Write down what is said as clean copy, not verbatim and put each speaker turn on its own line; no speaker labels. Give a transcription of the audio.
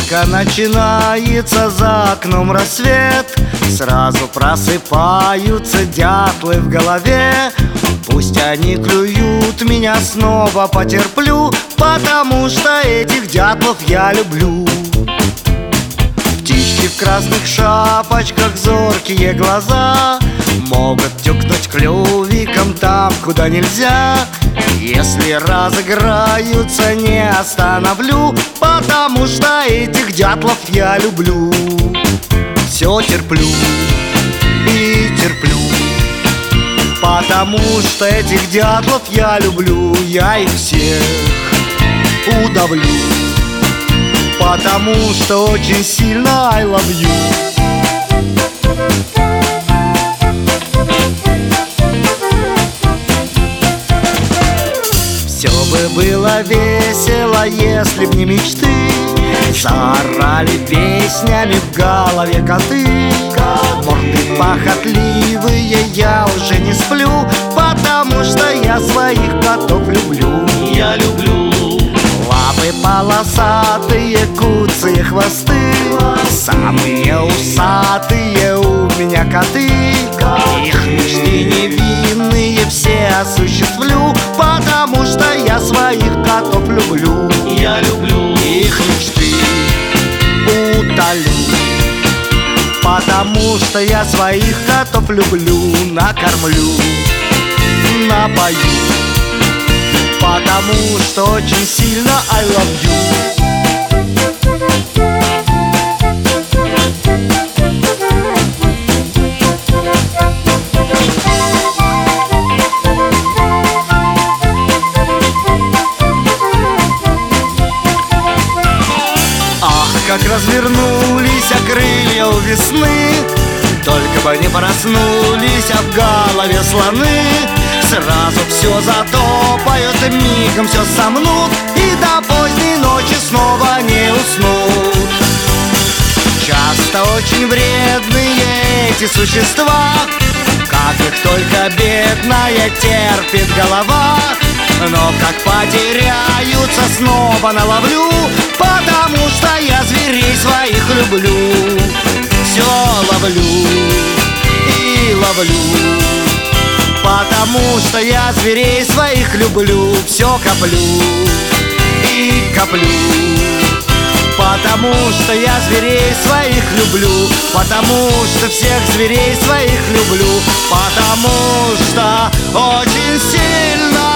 только начинается за окном рассвет, сразу просыпаются дятлы в голове. Пусть они клюют, меня снова потерплю, потому что этих дятлов я люблю. Птички в красных шапочках, зоркие глаза, могут тюкнуть клювиком там, куда нельзя. Если разыграются, не остановлю, потому что этих дятлов я люблю. Все терплю и терплю, потому что этих дятлов я люблю. Я их всех удавлю, потому что очень сильно I love you. Все бы было весело, если б не мечты. Заорали песнями в голове коты. Морды похотливые, я уже не сплю, потому что я своих котов люблю.
Я люблю.
Лапы полосатые, куцые хвосты, самые усатые у меня коты. Их мечты невинные все осуществлю, потому что я своих котов люблю.
Я люблю.
Их мечты утолю, потому что я своих котов люблю. Накормлю, напою, потому что очень сильно I love you. Ах, как развернулись крылья у весны, только бы не проснулись, а в голове слоны. Сразу все затопают, мигом все сомнут, и до поздней ночи снова не уснут. Часто очень вредные эти существа, как их только бедная терпит голова. Но как потеряются, снова наловлю, потому что я зверей своих люблю. Все ловлю и ловлю, потому что я зверей своих люблю. Все коплю и коплю, потому что я зверей своих люблю. Потому что всех зверей своих люблю, потому что очень сильно